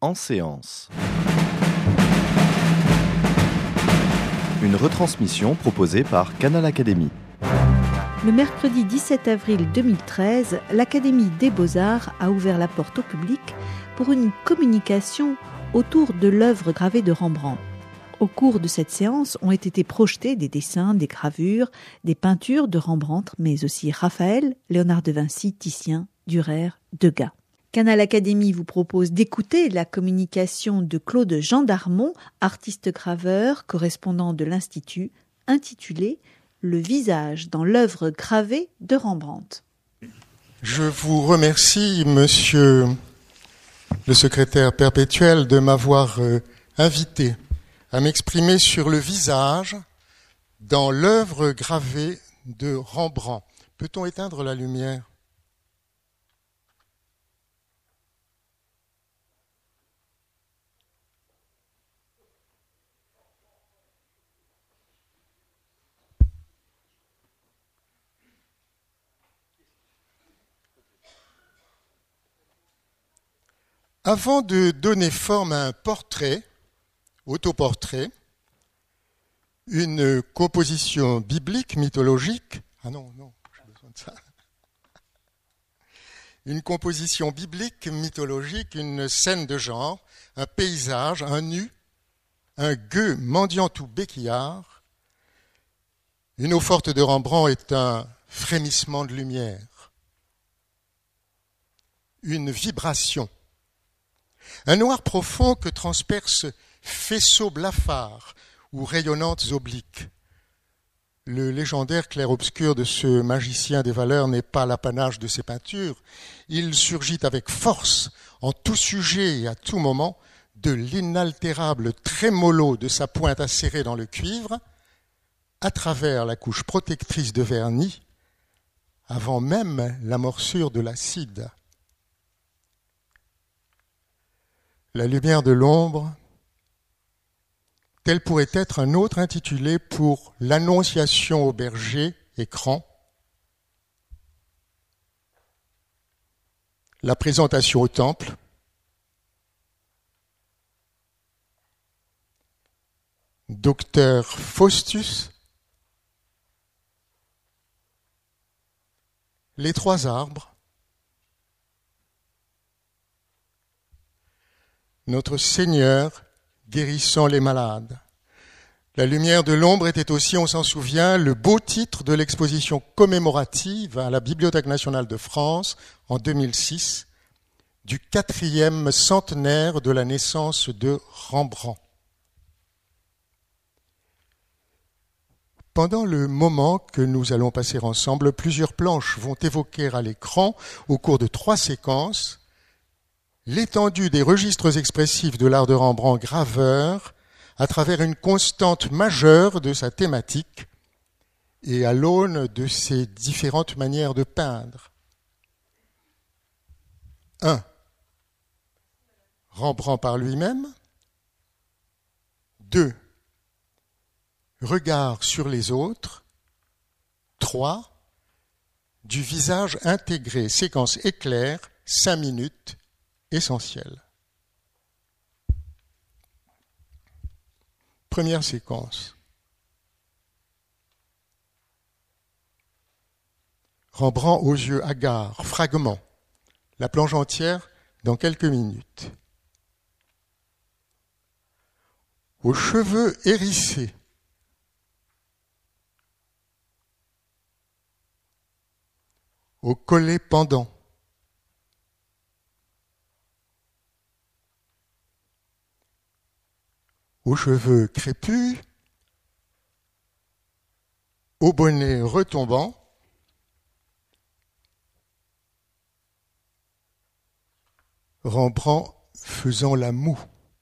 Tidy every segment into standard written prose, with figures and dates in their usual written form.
en séance. Une retransmission proposée par Canal Académie. Le mercredi 17 avril 2013, l'Académie des Beaux-Arts a ouvert la porte au public pour une communication autour de l'œuvre gravée de Rembrandt. Au cours de cette séance ont été projetés des dessins, des gravures, des peintures de Rembrandt, mais aussi Raphaël, Léonard de Vinci, Titien, Dürer, Degas. Canal Académie vous propose d'écouter la communication de Claude Gendarmont, artiste graveur, correspondant de l'Institut, intitulée « Le visage dans l'œuvre gravée de Rembrandt ». Je vous remercie, monsieur le secrétaire perpétuel, de m'avoir invité à m'exprimer sur le visage dans l'œuvre gravée de Rembrandt. Peut-on éteindre la lumière ? Avant de donner forme à un portrait, autoportrait, une composition biblique, mythologique, j'ai besoin de ça. Une composition biblique, mythologique, une scène de genre, un paysage, un nu, un gueux mendiant ou béquillard. Une eau-forte de Rembrandt est un frémissement de lumière, une vibration. Un noir profond que transpercent faisceaux blafards ou rayonnantes obliques. Le légendaire clair-obscur de ce magicien des valeurs n'est pas l'apanage de ses peintures. Il surgit avec force, en tout sujet et à tout moment, de l'inaltérable trémolo de sa pointe acérée dans le cuivre, à travers la couche protectrice de vernis, avant même la morsure de l'acide. La lumière de l'ombre, tel pourrait être un autre intitulé pour l'Annonciation au berger, écran, la présentation au temple, Docteur Faustus, les trois arbres, Notre Seigneur guérissant les malades. La lumière de l'ombre était aussi, on s'en souvient, le beau titre de l'exposition commémorative à la Bibliothèque nationale de France en 2006 du 4e centenaire de la naissance de Rembrandt. Pendant le moment que nous allons passer ensemble, plusieurs planches vont évoquer à l'écran, au cours de 3 séquences, l'étendue des registres expressifs de l'art de Rembrandt graveur à travers une constante majeure de sa thématique et à l'aune de ses différentes manières de peindre. 1. Rembrandt par lui-même. 2. Regard sur les autres. 3. Du visage intégré, séquence éclair, 5 minutes, essentiel. Première séquence. Rembrandt aux yeux hagards, fragment. La planche entière dans quelques minutes. Aux cheveux hérissés. Au collet pendant. Aux cheveux crépus, au bonnet retombant, Rembrandt faisant la moue.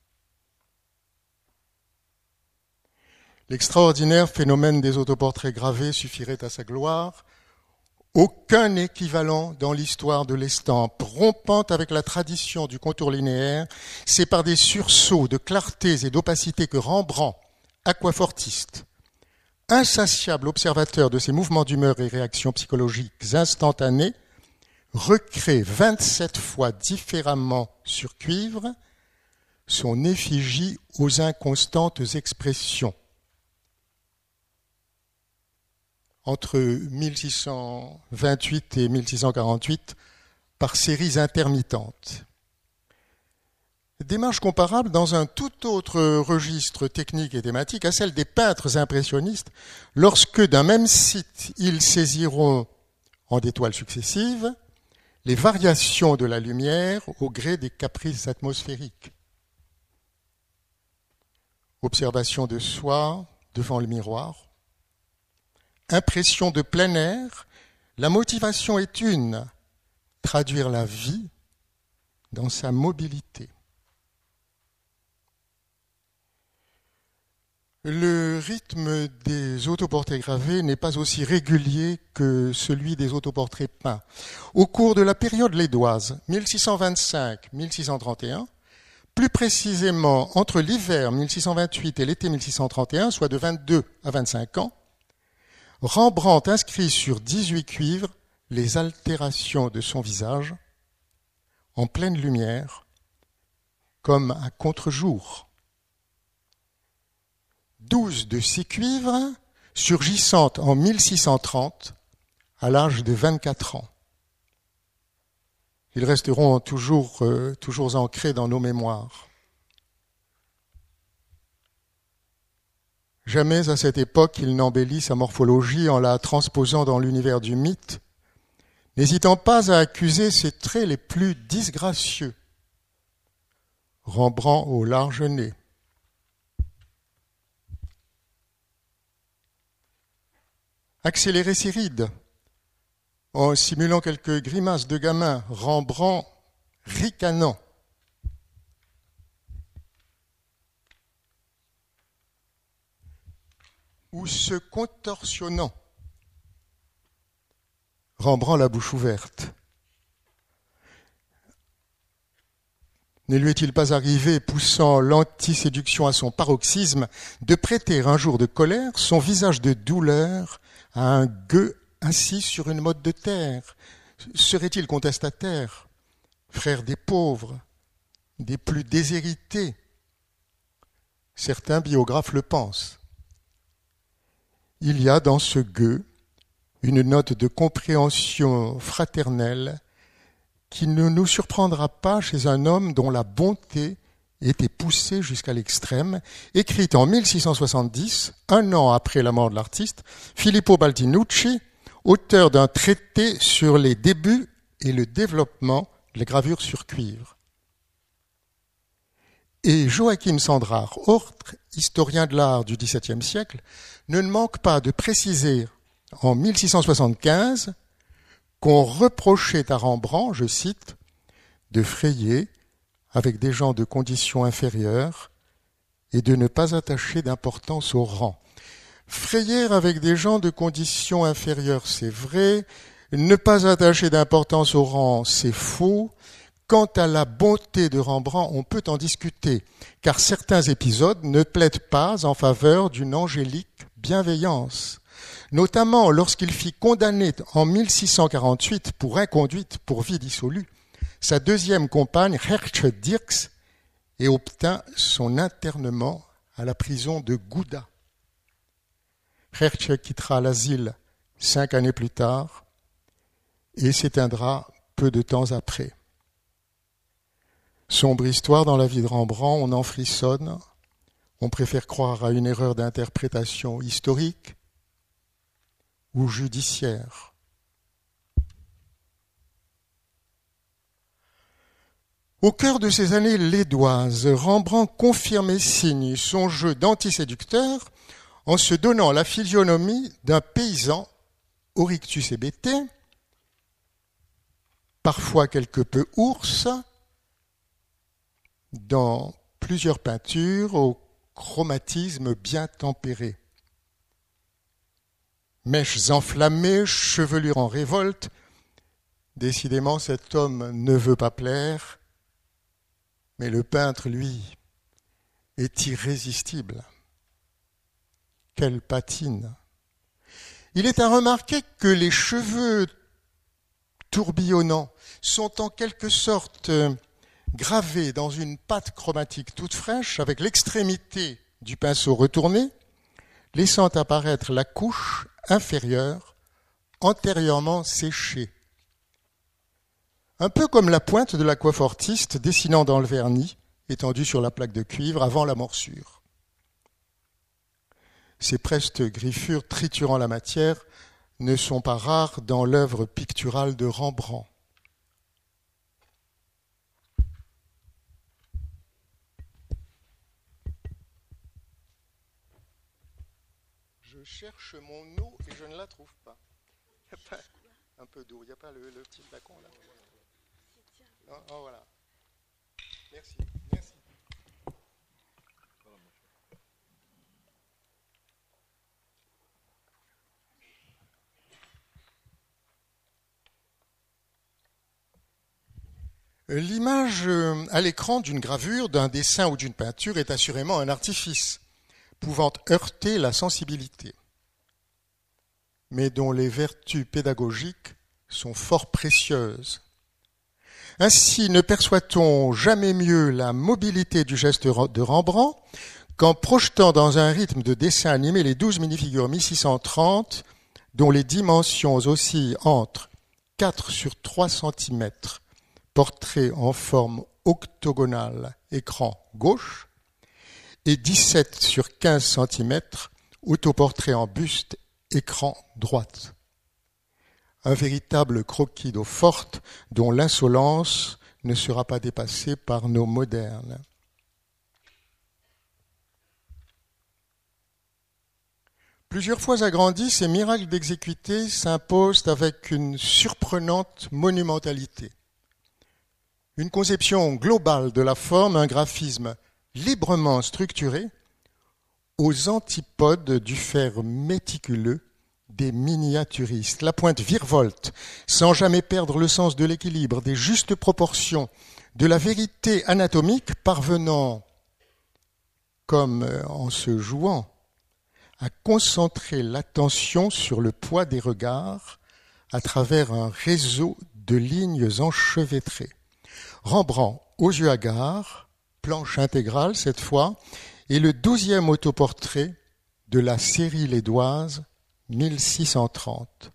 L'extraordinaire phénomène des autoportraits gravés suffirait à sa gloire. Aucun équivalent dans l'histoire de l'estampe, rompant avec la tradition du contour linéaire, c'est par des sursauts de clarté et d'opacité que Rembrandt, aquafortiste, insatiable observateur de ses mouvements d'humeur et réactions psychologiques instantanées, recrée 27 fois différemment sur cuivre son effigie aux inconstantes expressions. Entre 1628 et 1648, par séries intermittentes. Démarche comparable dans un tout autre registre technique et thématique à celle des peintres impressionnistes, lorsque d'un même site, ils saisiront, en des toiles successives, les variations de la lumière au gré des caprices atmosphériques. Observation de soi devant le miroir. Impression de plein air. La motivation est une, traduire la vie dans sa mobilité. Le rythme des autoportraits gravés n'est pas aussi régulier que celui des autoportraits peints. Au cours de la période lédoise, 1625-1631, plus précisément entre l'hiver 1628 et l'été 1631, soit de 22 à 25 ans, Rembrandt inscrit sur 18 cuivres les altérations de son visage en pleine lumière, comme à contre-jour. 12 de ces cuivres surgissant en 1630 à l'âge de 24 ans. Ils resteront toujours ancrés dans nos mémoires. Jamais à cette époque il n'embellit sa morphologie en la transposant dans l'univers du mythe, n'hésitant pas à accuser ses traits les plus disgracieux. Rembrandt au large nez. Accélérer ses rides, en simulant quelques grimaces de gamin, Rembrandt ricanant. Ou se contorsionnant. Rembrandt la bouche ouverte. Ne lui est-il pas arrivé, poussant l'antiséduction à son paroxysme, de prêter un jour de colère son visage de douleur à un gueux assis sur une motte de terre? Serait-il contestataire, frère des pauvres, des plus déshérités? Certains biographes le pensent. Il y a dans ce gueux une note de compréhension fraternelle qui ne nous surprendra pas chez un homme dont la bonté était poussée jusqu'à l'extrême, écrite en 1670, un an après la mort de l'artiste, Filippo Baldinucci, auteur d'un traité sur les débuts et le développement de la gravure sur cuivre. Et Joachim Sandrard, autre historien de l'art du XVIIe siècle, ne manque pas de préciser en 1675 qu'on reprochait à Rembrandt, je cite, de frayer avec des gens de conditions inférieures et de ne pas attacher d'importance au rang. Frayer avec des gens de conditions inférieures, c'est vrai. Ne pas attacher d'importance au rang, c'est faux. Quant à la bonté de Rembrandt, on peut en discuter, car certains épisodes ne plaident pas en faveur d'une angélique bienveillance, notamment lorsqu'il fit condamner en 1648 pour inconduite pour vie dissolue sa deuxième compagne, Hertje Dirks, et obtint son internement à la prison de Gouda. Hertje quittera l'asile 5 années plus tard et s'éteindra peu de temps après. Sombre histoire dans la vie de Rembrandt, on en frissonne, on préfère croire à une erreur d'interprétation historique ou judiciaire. Au cœur de ces années lédoises, Rembrandt confirme et signe son jeu d'antiséducteur en se donnant la physionomie d'un paysan au rictus hébété, parfois quelque peu ours, dans plusieurs peintures au chromatisme bien tempéré. Mèches enflammées, chevelure en révolte, décidément cet homme ne veut pas plaire, mais le peintre, lui, est irrésistible. Quelle patine! Il est à remarquer que les cheveux tourbillonnants sont en quelque sorte gravé dans une pâte chromatique toute fraîche avec l'extrémité du pinceau retourné, laissant apparaître la couche inférieure antérieurement séchée. Un peu comme la pointe de l'aquafortiste dessinant dans le vernis, étendu sur la plaque de cuivre avant la morsure. Ces prestes griffures triturant la matière ne sont pas rares dans l'œuvre picturale de Rembrandt. Je cherche mon eau et je ne la trouve pas. Il n'y a pas un peu d'eau, il n'y a pas le petit flacon là. Oh, voilà. Merci. L'image à l'écran d'une gravure, d'un dessin ou d'une peinture est assurément un artifice, pouvant heurter la sensibilité, mais dont les vertus pédagogiques sont fort précieuses. Ainsi, ne perçoit-on jamais mieux la mobilité du geste de Rembrandt qu'en projetant dans un rythme de dessin animé les 12 minifigures 1630, dont les dimensions oscillent entre 4 sur 3 cm, portrait en forme octogonale, écran gauche, et 17 sur 15 cm, autoportrait en buste, écran droite. Un véritable croquis d'eau forte dont l'insolence ne sera pas dépassée par nos modernes. Plusieurs fois agrandis, ces miracles d'exécuter s'imposent avec une surprenante monumentalité. Une conception globale de la forme, un graphisme librement structuré, aux antipodes du faire méticuleux des miniaturistes. La pointe virevolte, sans jamais perdre le sens de l'équilibre, des justes proportions, de la vérité anatomique, parvenant, comme en se jouant, à concentrer l'attention sur le poids des regards à travers un réseau de lignes enchevêtrées. Rembrandt, aux yeux hagards, planche intégrale cette fois, et le 12e autoportrait de la série Lédoise 1630.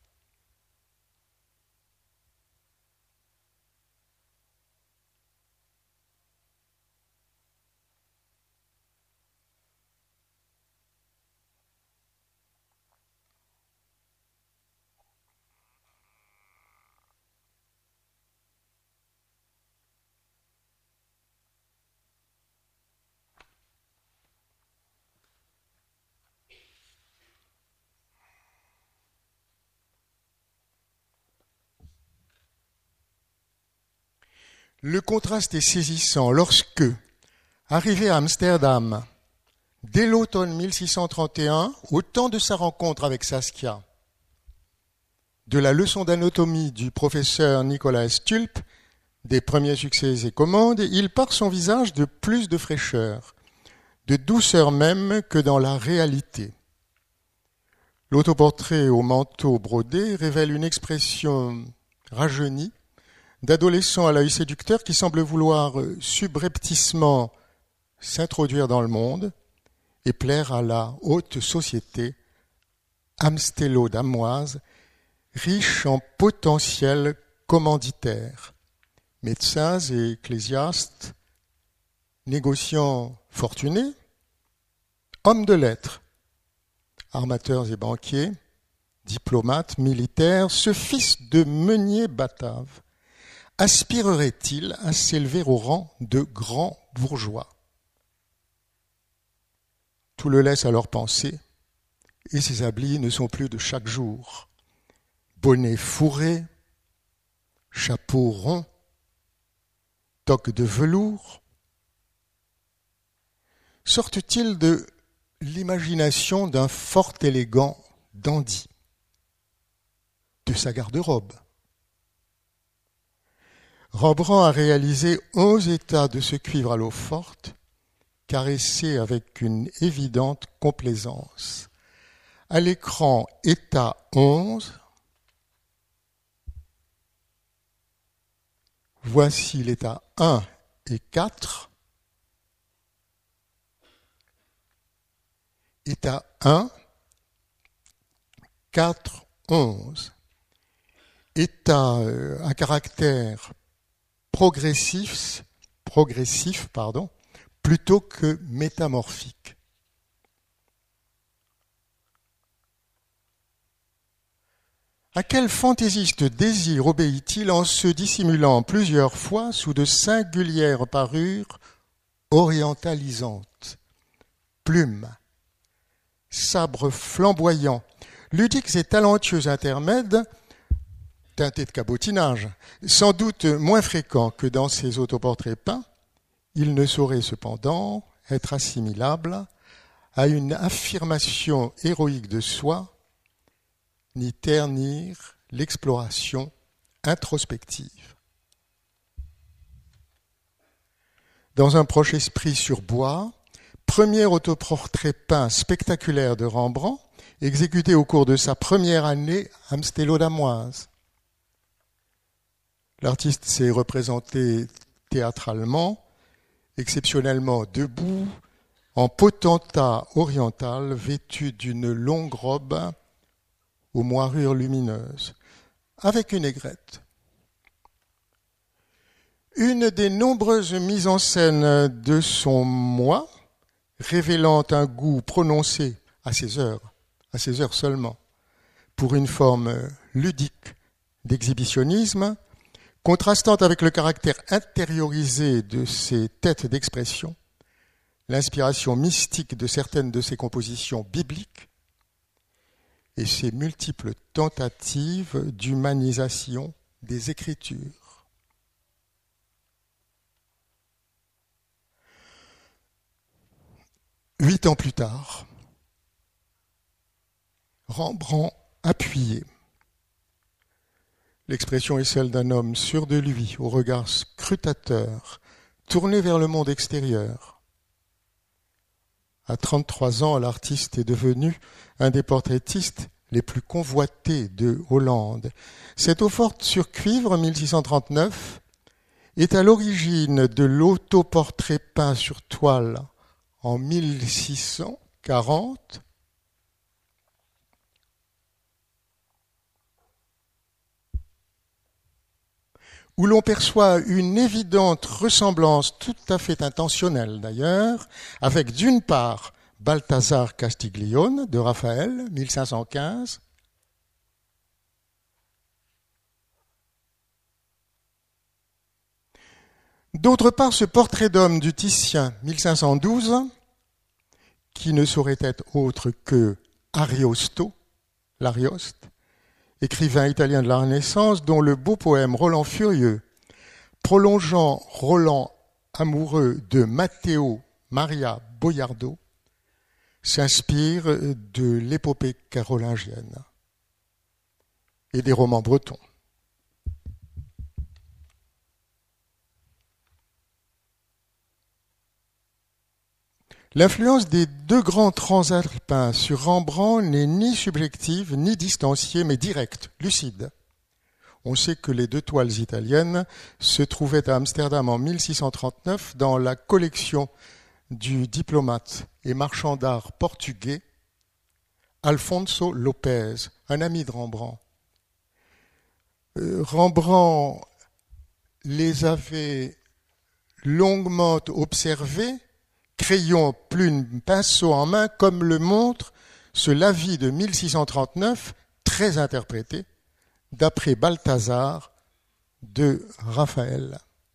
Le contraste est saisissant lorsque, arrivé à Amsterdam, dès l'automne 1631, au temps de sa rencontre avec Saskia, de la leçon d'anatomie du professeur Nicolas Stulp, des premiers succès et commandes, il part son visage de plus de fraîcheur, de douceur même que dans la réalité. L'autoportrait au manteau brodé révèle une expression rajeunie, d'adolescent à l'œil séducteur qui semble vouloir subrepticement s'introduire dans le monde et plaire à la haute société amstello-damoise, riche en potentiels commanditaires, médecins et ecclésiastes, négociants fortunés, hommes de lettres, armateurs et banquiers, diplomates, militaires, ce fils de meunier batave aspirerait-il à s'élever au rang de grand bourgeois? Tout le laisse alors penser, et ses habits ne sont plus de chaque jour. Bonnet fourré, chapeau rond, toque de velours. Sortent-ils de l'imagination d'un fort élégant dandy, de sa garde-robe? Rembrandt a réalisé 11 états de ce cuivre à l'eau forte, caressé avec une évidente complaisance. À l'écran, état 11, Voici l'état 1 et 4. État 1, 4, 11. État à caractère progressif, plutôt que métamorphique. À quel fantaisiste désir obéit-il en se dissimulant plusieurs fois sous de singulières parures orientalisantes? Plumes, sabres flamboyants, ludiques et talentueux intermèdes, teintés de cabotinage, sans doute moins fréquents que dans ses autoportraits peints, il ne saurait cependant être assimilable à une affirmation héroïque de soi, ni ternir l'exploration introspective. Dans un proche esprit sur bois, premier autoportrait peint spectaculaire de Rembrandt, exécuté au cours de sa première année amstello-damoise. L'artiste s'est représenté théâtralement, exceptionnellement debout, en potentat oriental vêtu d'une longue robe aux moirures lumineuses, avec une aigrette. Une des nombreuses mises en scène de son moi, révélant un goût prononcé à ses heures seulement, pour une forme ludique d'exhibitionnisme, contrastant avec le caractère intériorisé de ses têtes d'expression, l'inspiration mystique de certaines de ses compositions bibliques et ses multiples tentatives d'humanisation des Écritures. Huit ans plus tard, Rembrandt appuyé. L'expression est celle d'un homme sûr de lui, au regard scrutateur, tourné vers le monde extérieur. À 33 ans, l'artiste est devenu un des portraitistes les plus convoités de Hollande. Cette eau-forte sur cuivre, 1639, est à l'origine de l'autoportrait peint sur toile en 1640, où l'on perçoit une évidente ressemblance tout à fait intentionnelle d'ailleurs, avec d'une part Balthazar Castiglione de Raphaël, 1515, d'autre part ce portrait d'homme du Titien, 1512, qui ne saurait être autre que Ariosto, l'Arioste, écrivain italien de la Renaissance, dont le beau poème Roland Furieux, prolongeant Roland amoureux de Matteo Maria Boiardo, s'inspire de l'épopée carolingienne et des romans bretons. L'influence des deux grands transalpins sur Rembrandt n'est ni subjective, ni distanciée, mais directe, lucide. On sait que les deux toiles italiennes se trouvaient à Amsterdam en 1639 dans la collection du diplomate et marchand d'art portugais Alfonso Lopez, un ami de Rembrandt. Rembrandt les avait longuement observés, crayon, plume, pinceau en main, comme le montre ce Lavis de 1639, très interprété, d'après Balthazar de Raphaël.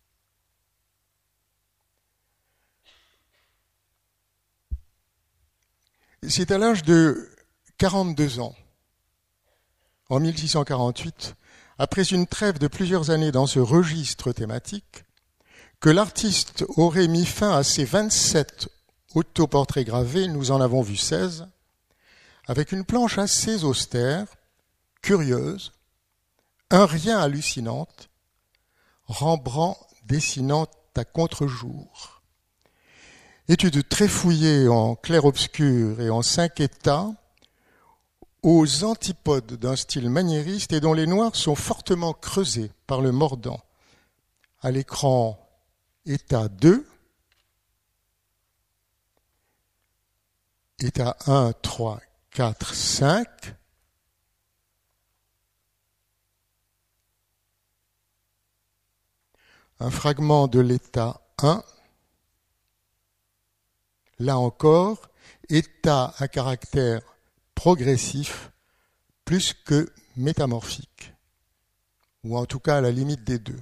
C'est à l'âge de 42 ans, en 1648, après une trêve de plusieurs années dans ce registre thématique, que l'artiste aurait mis fin à ses 27 autoportraits gravés, nous en avons vu 16, avec une planche assez austère, curieuse, un rien hallucinante, Rembrandt dessinant à contre-jour. Étude très fouillée en clair-obscur et en 5 états, aux antipodes d'un style maniériste et dont les noirs sont fortement creusés par le mordant, à l'écran état 2, état 1, 3, 4, 5, un fragment de l'état 1, là encore, état à caractère progressif plus que métamorphique, ou en tout cas à la limite des deux.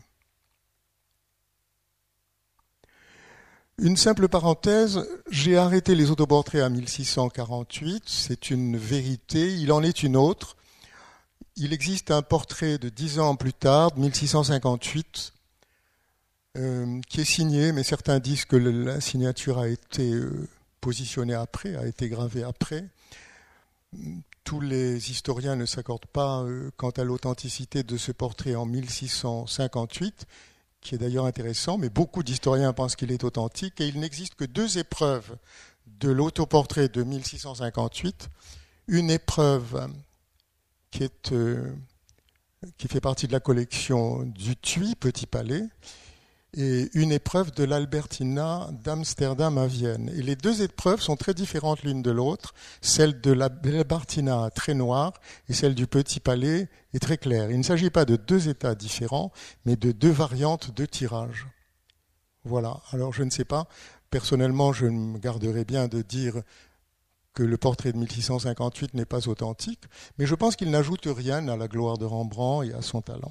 Une simple parenthèse, j'ai arrêté les autoportraits à 1648, c'est une vérité, il en est une autre. Il existe un portrait de 10 ans plus tard, 1658, qui est signé, mais certains disent que la signature a été positionnée après, a été gravée après. Tous les historiens ne s'accordent pas quant à l'authenticité de ce portrait en 1658, qui est d'ailleurs intéressant, mais beaucoup d'historiens pensent qu'il est authentique, et il n'existe que 2 épreuves de l'autoportrait de 1658. Une épreuve qui fait partie de la collection du Thuy, Petit Palais, et une épreuve de l'Albertina d'Amsterdam à Vienne. Et les 2 épreuves sont très différentes l'une de l'autre. Celle de l'Albertina très noire et celle du Petit Palais est très claire. Il ne s'agit pas de 2 états différents, mais de 2 variantes de tirage. Voilà. Alors je ne sais pas. Personnellement, je me garderais bien de dire que le portrait de 1658 n'est pas authentique, mais je pense qu'il n'ajoute rien à la gloire de Rembrandt et à son talent.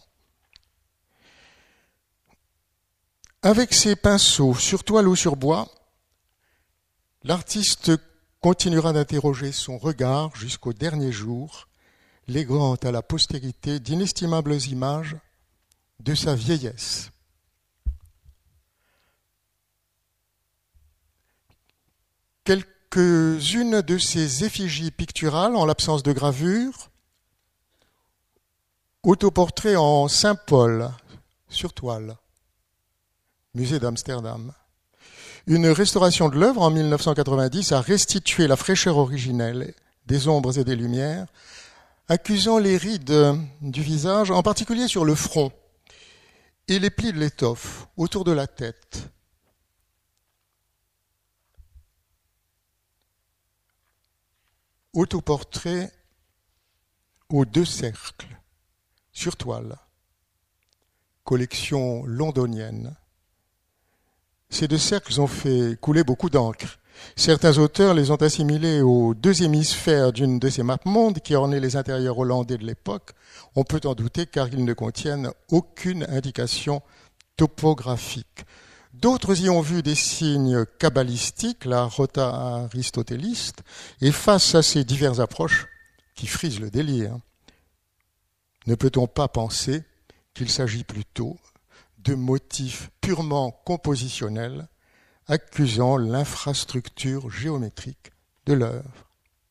Avec ses pinceaux sur toile ou sur bois, l'artiste continuera d'interroger son regard jusqu'au dernier jour, léguant à la postérité d'inestimables images de sa vieillesse. Quelques-unes de ces effigies picturales, en l'absence de gravure, autoportrait en Saint-Paul, sur toile. Musée d'Amsterdam. Une restauration de l'œuvre en 1990 a restitué la fraîcheur originelle des ombres et des lumières, accusant les rides du visage, en particulier sur le front, et les plis de l'étoffe autour de la tête. Autoportrait aux 2 cercles, sur toile, collection londonienne. Ces 2 cercles ont fait couler beaucoup d'encre. Certains auteurs les ont assimilés aux 2 hémisphères d'une de ces mapes-mondes qui ornaient les intérieurs hollandais de l'époque. On peut en douter car ils ne contiennent aucune indication topographique. D'autres y ont vu des signes kabbalistiques, la rota aristotéliste, et face à ces diverses approches qui frisent le délire, ne peut-on pas penser qu'il s'agit plutôt de motifs purement compositionnels accusant l'infrastructure géométrique de l'œuvre.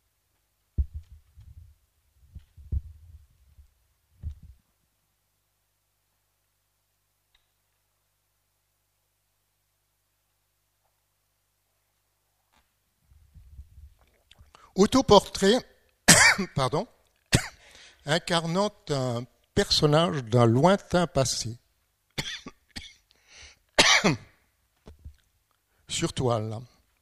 Autoportrait, incarnant un personnage d'un lointain passé. Sur toile.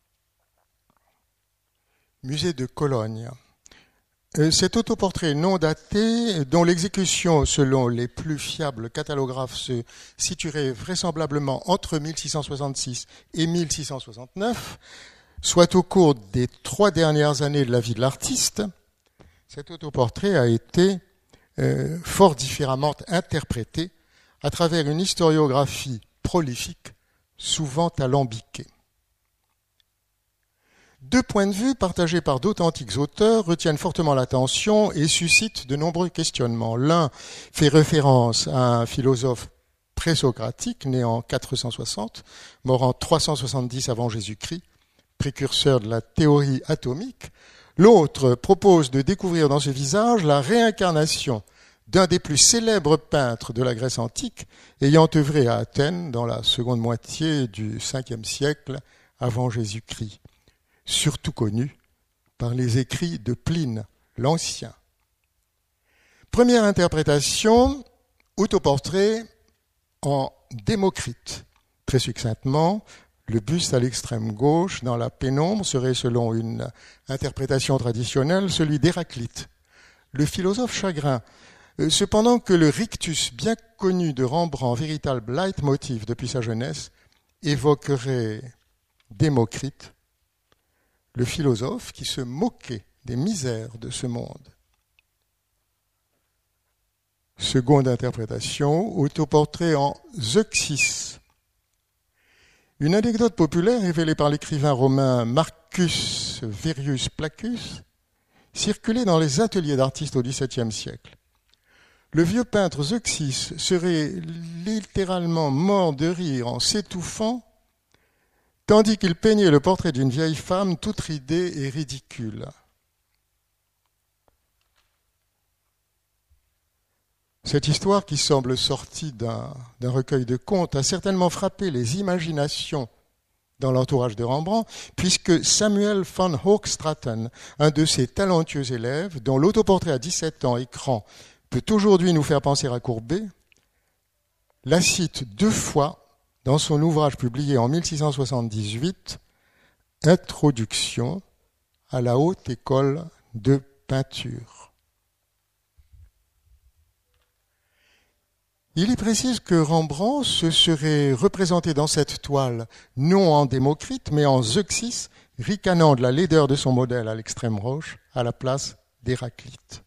Musée de Cologne. Cet autoportrait non daté, dont l'exécution, selon les plus fiables catalographes, se situerait vraisemblablement entre 1666 et 1669, soit au cours des 3 dernières années de la vie de l'artiste, cet autoportrait a été fort différemment interprété à travers une historiographie prolifique, souvent alambiquée. 2 points de vue partagés par d'authentiques auteurs retiennent fortement l'attention et suscitent de nombreux questionnements. L'un fait référence à un philosophe présocratique né en 460, mort en 370 avant Jésus-Christ, précurseur de la théorie atomique. L'autre propose de découvrir dans ce visage la réincarnation d'un des plus célèbres peintres de la Grèce antique, ayant œuvré à Athènes dans la seconde moitié du Ve siècle avant Jésus-Christ, surtout connu par les écrits de Pline l'Ancien. Première interprétation, autoportrait en Démocrite. Très succinctement, le buste à l'extrême gauche, dans la pénombre, serait, selon une interprétation traditionnelle, celui d'Héraclite, le philosophe chagrin. Cependant que le rictus bien connu de Rembrandt, véritable leitmotiv depuis sa jeunesse, évoquerait Démocrite, le philosophe qui se moquait des misères de ce monde. Seconde interprétation, autoportrait en Zeuxis. Une anecdote populaire révélée par l'écrivain romain Marcus Verus Placus circulait dans les ateliers d'artistes au XVIIe siècle. Le vieux peintre Zeuxis serait littéralement mort de rire en s'étouffant, tandis qu'il peignait le portrait d'une vieille femme toute ridée et ridicule. Cette histoire, qui semble sortie d'un recueil de contes, a certainement frappé les imaginations dans l'entourage de Rembrandt, puisque Samuel van Hoogstraten, un de ses talentueux élèves, dont l'autoportrait à 17 ans écran peut aujourd'hui nous faire penser à Courbet, la cite 2 fois dans son ouvrage publié en 1678, Introduction à la haute école de peinture. Il y précise que Rembrandt se serait représenté dans cette toile non en Démocrite, mais en Zeuxis, ricanant de la laideur de son modèle à l'extrême gauche, à la place d'Héraclite.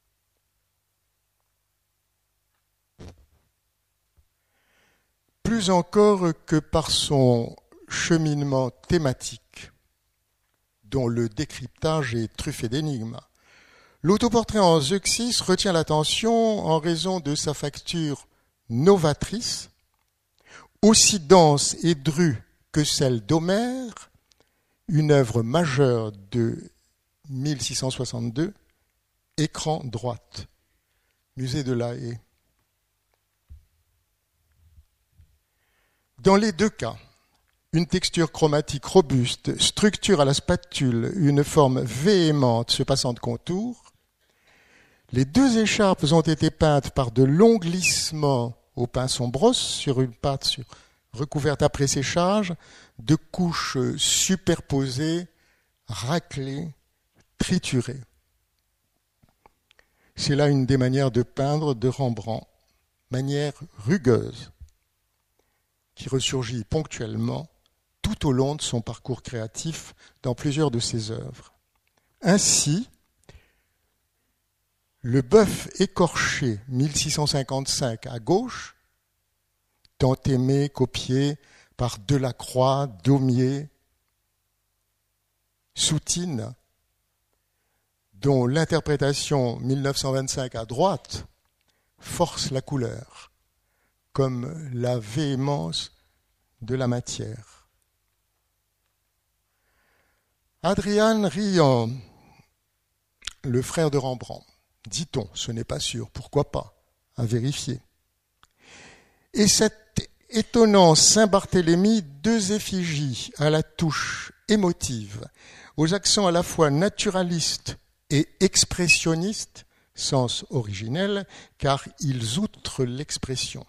Plus encore que par son cheminement thématique, dont le décryptage est truffé d'énigmes, l'autoportrait en Zeuxis retient l'attention en raison de sa facture novatrice, aussi dense et drue que celle d'Homère, une œuvre majeure de 1662, écran droite, musée de La Haye. Dans les deux cas, une texture chromatique robuste, structure à la spatule, une forme véhémente se passant de contours, les deux écharpes ont été peintes par de longs glissements au pinceau brosse sur une pâte recouverte après séchage, de couches superposées, raclées, triturées. C'est là une des manières de peindre de Rembrandt, manière rugueuse, qui ressurgit ponctuellement tout au long de son parcours créatif dans plusieurs de ses œuvres. Ainsi, le bœuf écorché 1655 à gauche, tant aimé, copié par Delacroix, Daumier, Soutine, dont l'interprétation 1925 à droite force la couleur, comme la véhémence de la matière. Adrian Riant, le frère de Rembrandt, dit-on, ce n'est pas sûr, pourquoi pas, à vérifier. Et cet étonnant Saint-Barthélemy, 2 effigies à la touche émotive, aux accents à la fois naturalistes et expressionnistes, sens originel, car ils outrent l'expression.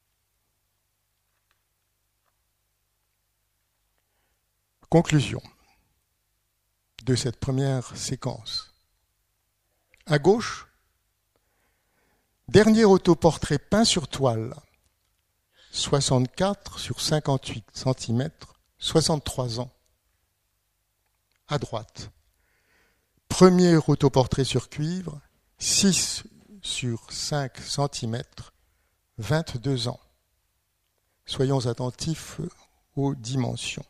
Conclusion de cette première séquence. À gauche, dernier autoportrait peint sur toile, 64 sur 58 cm, 63 ans. À droite, premier autoportrait sur cuivre, 6 sur 5 cm, 22 ans. Soyons attentifs aux dimensions.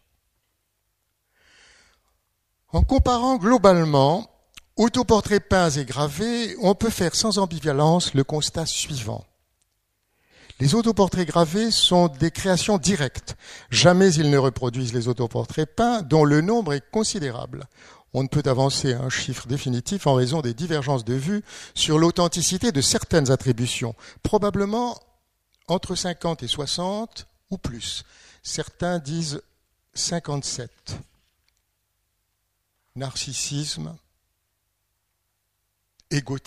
En comparant globalement autoportraits peints et gravés, on peut faire sans ambivalence le constat suivant. Les autoportraits gravés sont des créations directes. Jamais ils ne reproduisent les autoportraits peints, dont le nombre est considérable. On ne peut avancer un chiffre définitif en raison des divergences de vues sur l'authenticité de certaines attributions, probablement entre 50 et 60 ou plus. Certains disent 57. Narcissisme,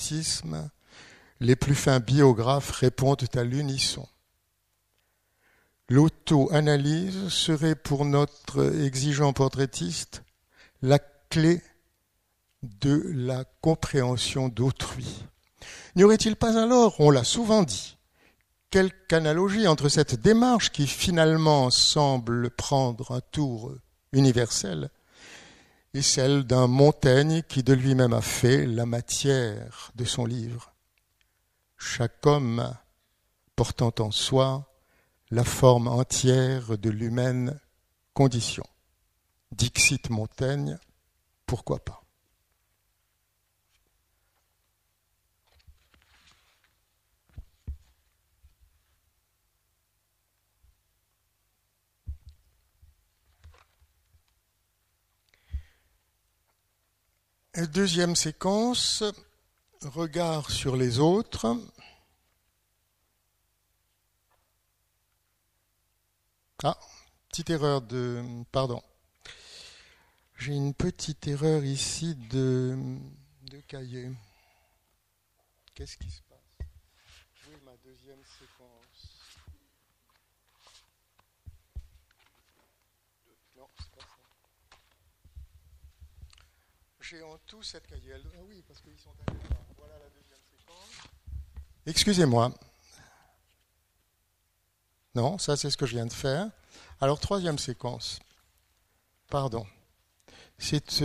égotisme, les plus fins biographes répondent à l'unisson. L'auto-analyse serait pour notre exigeant portraitiste la clé de la compréhension d'autrui. N'y aurait-il pas alors, on l'a souvent dit, quelque analogie entre cette démarche qui finalement semble prendre un tour universel et celle d'un Montaigne qui de lui-même a fait la matière de son livre. Chaque homme portant en soi la forme entière de l'humaine condition. Dixit Montaigne, pourquoi pas? Deuxième séquence, regard sur les autres. Ah, petite erreur de... Pardon. J'ai une petite erreur ici de cahier. Qu'est-ce qui se passe? Oui, ma deuxième séquence. Non, c'est pas ça. J'ai en tout 7 cahiers. Ah oui, parce qu'ils sont allés là. Voilà la deuxième séquence. Excusez-moi. Non, ça c'est ce que je viens de faire. Alors, troisième séquence. Pardon. C'est...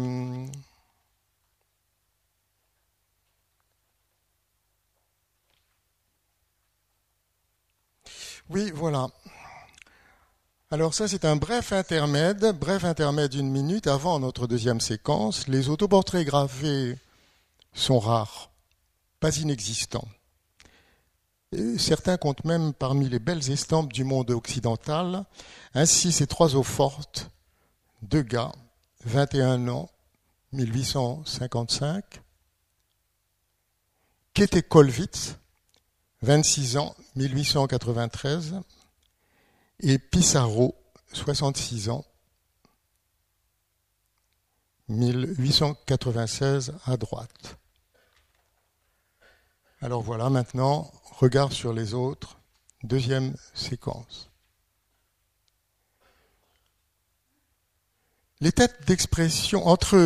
Oui, voilà. Alors ça, c'est un bref intermède d'une minute avant notre deuxième séquence. Les autoportraits gravés sont rares, pas inexistants. Et certains comptent même parmi les belles estampes du monde occidental. Ainsi, ces 3 eaux-fortes, 2 gars, 21 ans, 1855. Käthe Kollwitz, 26 ans, 1893. Et Pissarro, 66 ans, 1896 à droite. Alors voilà, maintenant, regard sur les autres, deuxième séquence. Les têtes d'expression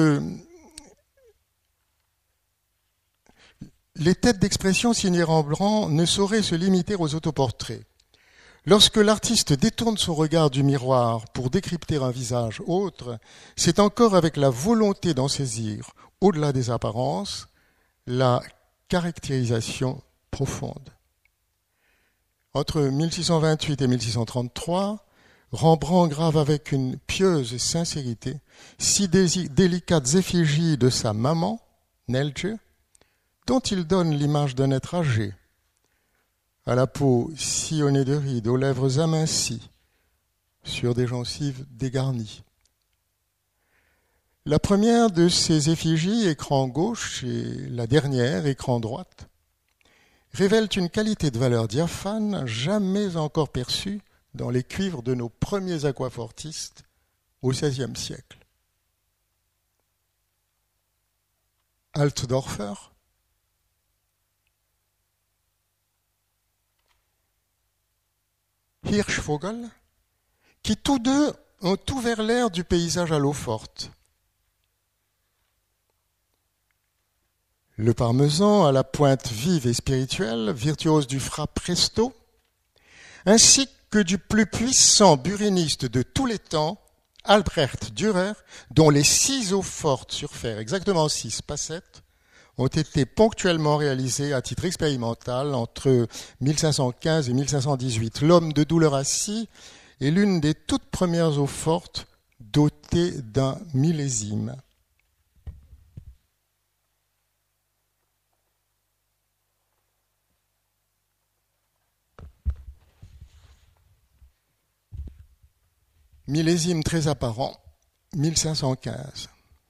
signées Rembrandt ne sauraient se limiter aux autoportraits. Lorsque l'artiste détourne son regard du miroir pour décrypter un visage autre, c'est encore avec la volonté d'en saisir, au-delà des apparences, la caractérisation profonde. Entre 1628 et 1633, Rembrandt grave avec une pieuse sincérité 6 délicates effigies de sa maman, Neltje, dont il donne l'image d'un être âgé, à la peau sillonnée de rides, aux lèvres amincies, sur des gencives dégarnies. La première de ces effigies, écran gauche, et la dernière, écran droite, révèlent une qualité de valeur diaphane jamais encore perçue dans les cuivres de nos premiers aquafortistes au XVIe siècle. Altdorfer, Hirschvogel, qui tous deux ont ouvert l'air du paysage à l'eau forte. Le Parmesan à la pointe vive et spirituelle, virtuose du frappe presto, ainsi que du plus puissant buriniste de tous les temps, Albrecht Dürer, dont les 6 eaux fortes sur fer, exactement 6, pas 7, ont été ponctuellement réalisés à titre expérimental entre 1515 et 1518. L'homme de douleur assis est l'une des toutes premières eaux fortes dotées d'un millésime. Millésime très apparent, 1515.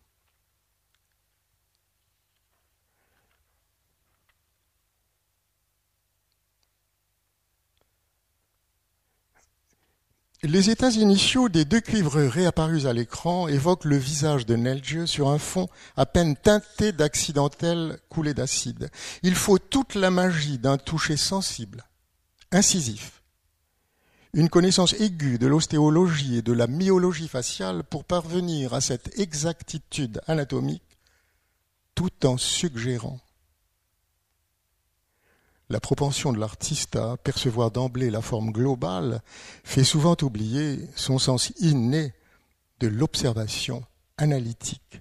Les états initiaux des 2 cuivres réapparus à l'écran évoquent le visage de Neltje sur un fond à peine teinté d'accidentelles coulées d'acide. Il faut toute la magie d'un toucher sensible, incisif, une connaissance aiguë de l'ostéologie et de la myologie faciale pour parvenir à cette exactitude anatomique tout en suggérant. La propension de l'artiste à percevoir d'emblée la forme globale fait souvent oublier son sens inné de l'observation analytique.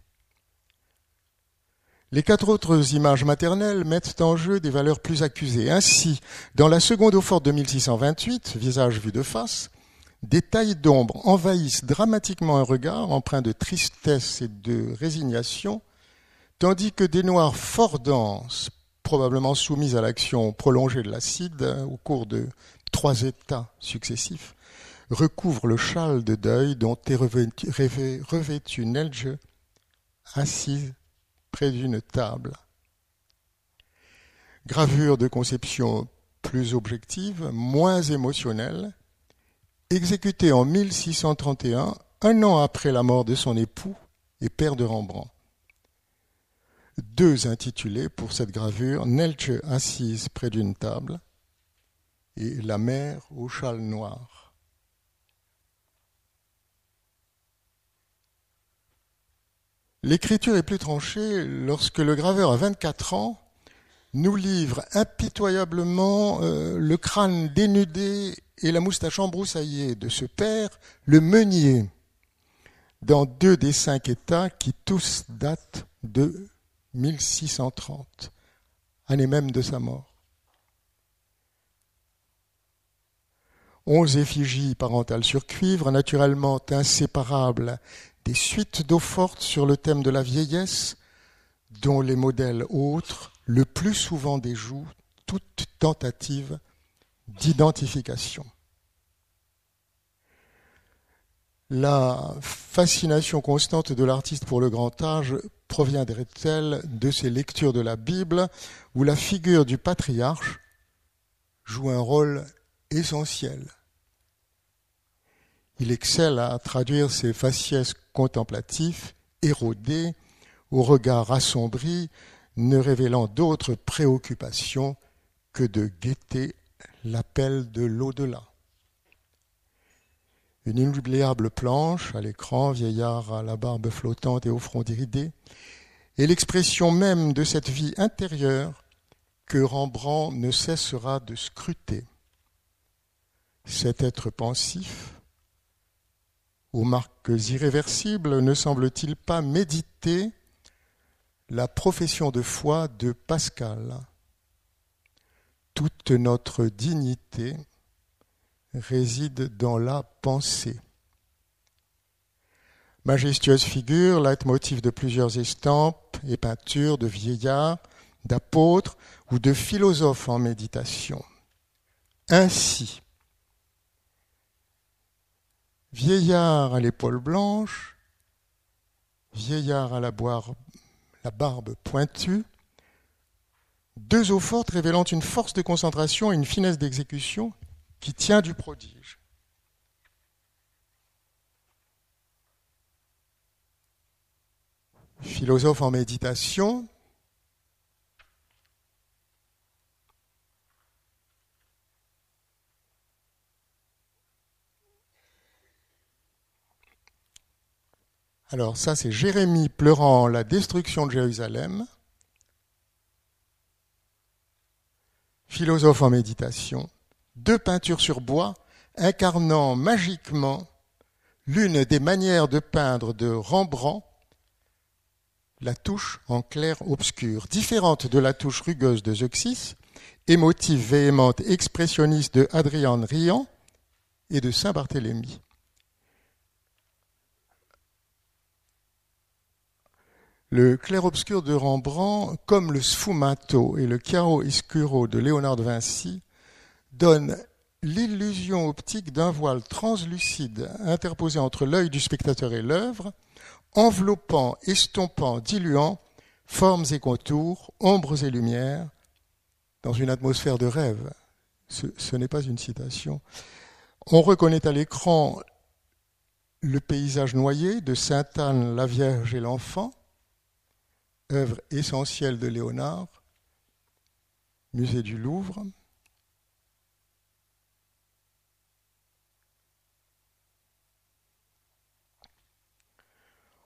Les 4 autres images maternelles mettent en jeu des valeurs plus accusées. Ainsi, dans la seconde eau-forte de 1628, visage vu de face, des tailles d'ombre envahissent dramatiquement un regard empreint de tristesse et de résignation, tandis que des noirs fort denses, probablement soumis à l'action prolongée de l'acide au cours de 3 états successifs, recouvrent le châle de deuil dont est revêtue Nelge, assise près d'une table. Gravure de conception plus objective, moins émotionnelle, exécutée en 1631, un an après la mort de son époux et père de Rembrandt. 2 intitulés pour cette gravure, Neltje assise près d'une table et La mère au châle noir. L'écriture est plus tranchée lorsque le graveur à 24 ans nous livre impitoyablement le crâne dénudé et la moustache embroussaillée de ce père, le meunier, dans 2 des 5 états qui tous datent de 1630, année même de sa mort. 11 effigies parentales sur cuivre, naturellement inséparables des suites d'eau-forte sur le thème de la vieillesse, dont les modèles autres, le plus souvent déjouent toute tentative d'identification. La fascination constante de l'artiste pour le grand âge proviendrait-elle de ses lectures de la Bible, où la figure du patriarche joue un rôle essentiel. Il excelle à traduire ses faciès contemplatifs, érodés, au regard assombri, ne révélant d'autres préoccupations que de guetter l'appel de l'au-delà. Une inoubliable planche à l'écran, vieillard à la barbe flottante et au front déridé, est l'expression même de cette vie intérieure que Rembrandt ne cessera de scruter. Cet être pensif, aux marques irréversibles, ne semble-t-il pas méditer la profession de foi de Pascal? Toute notre dignité réside dans la pensée. Majestueuse figure, leitmotiv de plusieurs estampes et peintures de vieillards, d'apôtres ou de philosophes en méditation. Ainsi, vieillard à l'épaule blanche, vieillard à la barbe pointue, 2 eaux-fortes révélant une force de concentration et une finesse d'exécution qui tient du prodige. Philosophe en méditation, alors ça c'est Jérémie pleurant la destruction de Jérusalem, philosophe en méditation, 2 peintures sur bois incarnant magiquement l'une des manières de peindre de Rembrandt, la touche en clair-obscur, différente de la touche rugueuse de Zeuxis, émotive véhémente expressionniste de Adrian Riant et de Saint-Barthélemy. Le clair-obscur de Rembrandt, comme le sfumato et le chiaro oscuro de Léonard de Vinci, donne l'illusion optique d'un voile translucide interposé entre l'œil du spectateur et l'œuvre, enveloppant, estompant, diluant formes et contours, ombres et lumières, dans une atmosphère de rêve. Ce n'est pas une citation. On reconnaît à l'écran le paysage noyé de Sainte-Anne, la Vierge et l'Enfant, œuvre essentielle de Léonard, musée du Louvre.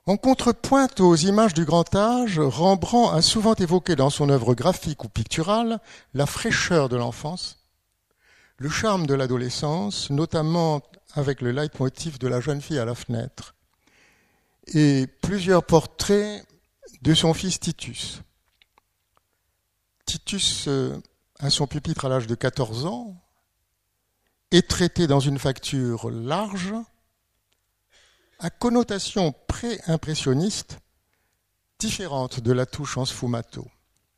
En contrepointe aux images du grand âge, Rembrandt a souvent évoqué dans son œuvre graphique ou picturale la fraîcheur de l'enfance, le charme de l'adolescence, notamment avec le leitmotiv de la jeune fille à la fenêtre, et plusieurs portraits de son fils Titus. Titus a son pupitre à l'âge de 14 ans, est traité dans une facture large, à connotation pré-impressionniste, différente de la touche en sfumato.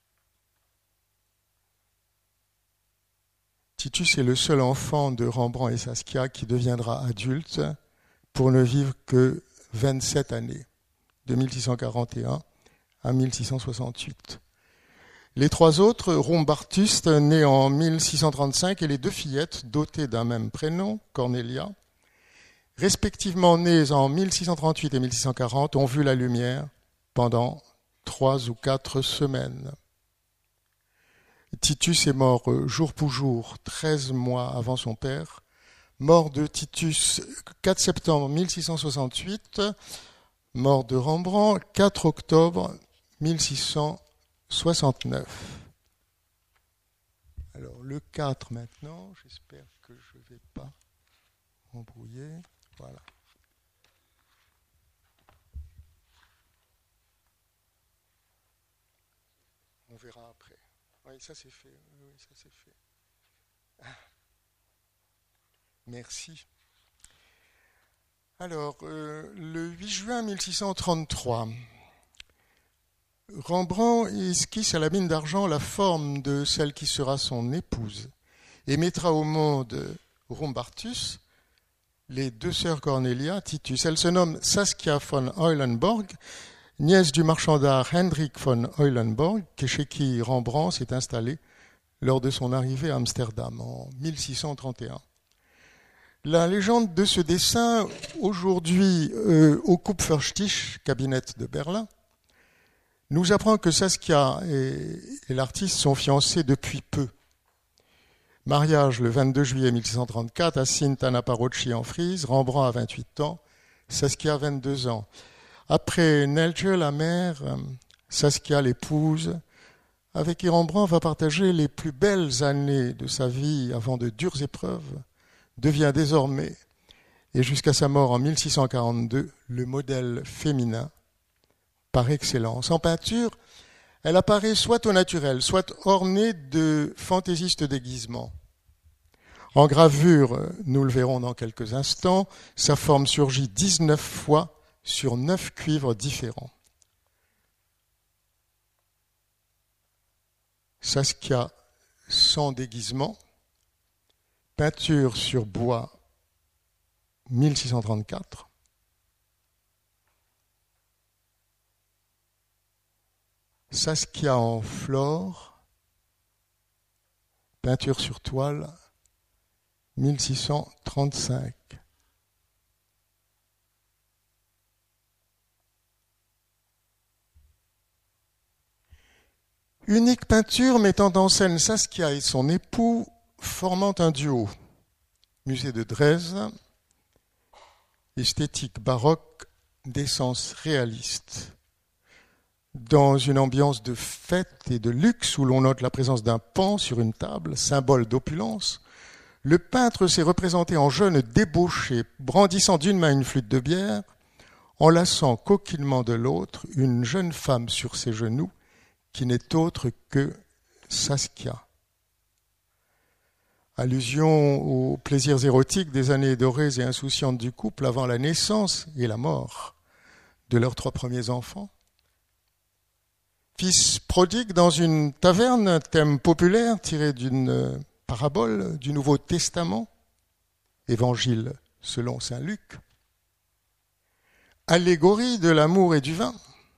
Titus est le seul enfant de Rembrandt et Saskia qui deviendra adulte pour ne vivre que 27 années, de 1641 à 1668. Les trois autres, Rombartus, né en 1635, et les deux fillettes, dotées d'un même prénom, Cornelia, respectivement nées en 1638 et 1640, ont vu la lumière pendant 3 ou 4 semaines. Titus est mort jour pour jour, 13 mois avant son père. Mort de Titus, 4 septembre 1668. Mort de Rembrandt, 4 octobre 1669. Alors, le 4 maintenant, j'espère que je ne vais pas embrouiller. Voilà. On verra après. Oui, ça c'est fait. Oui, ça c'est fait. Merci. Alors, le 8 juin 1633, Rembrandt esquisse à la mine d'argent la forme de celle qui sera son épouse et mettra au monde Rombartus, les deux sœurs Cornelia, Titus. Elle se nomme Saskia von Eulenborg, nièce du marchand d'art Hendrik von Eulenborg, chez qui Rembrandt s'est installé lors de son arrivée à Amsterdam en 1631. La légende de ce dessin, aujourd'hui au Kupferstich, cabinet de Berlin, nous apprend que Saskia et l'artiste sont fiancés depuis peu. Mariage le 22 juillet 1634 à Sint-Anna Parocchi en Frise, Rembrandt a 28 ans, Saskia 22 ans. Après Nelge, la mère, Saskia l'épouse, avec qui Rembrandt va partager les plus belles années de sa vie avant de dures épreuves, devient désormais, et jusqu'à sa mort en 1642, le modèle féminin par excellence. En peinture, elle apparaît soit au naturel, soit ornée de fantaisistes déguisements. En gravure, nous le verrons dans quelques instants, sa forme surgit 19 fois sur 9 cuivres différents. Saskia sans déguisement, peinture sur bois 1634. Saskia en flore, peinture sur toile 1635. Unique peinture mettant en scène Saskia et son époux formant un duo. Musée de Dresde, esthétique baroque d'essence réaliste. Dans une ambiance de fête et de luxe où l'on note la présence d'un paon sur une table, symbole d'opulence, le peintre s'est représenté en jeune débauché, brandissant d'une main une flûte de bière, enlaçant coquinement de l'autre une jeune femme sur ses genoux qui n'est autre que Saskia. Allusion aux plaisirs érotiques des années dorées et insouciantes du couple avant la naissance et la mort de leurs 3 premiers enfants. Fils prodigue dans une taverne, thème populaire tiré d'une parabole du Nouveau Testament, Évangile selon saint Luc. Allégorie de l'amour et du vin.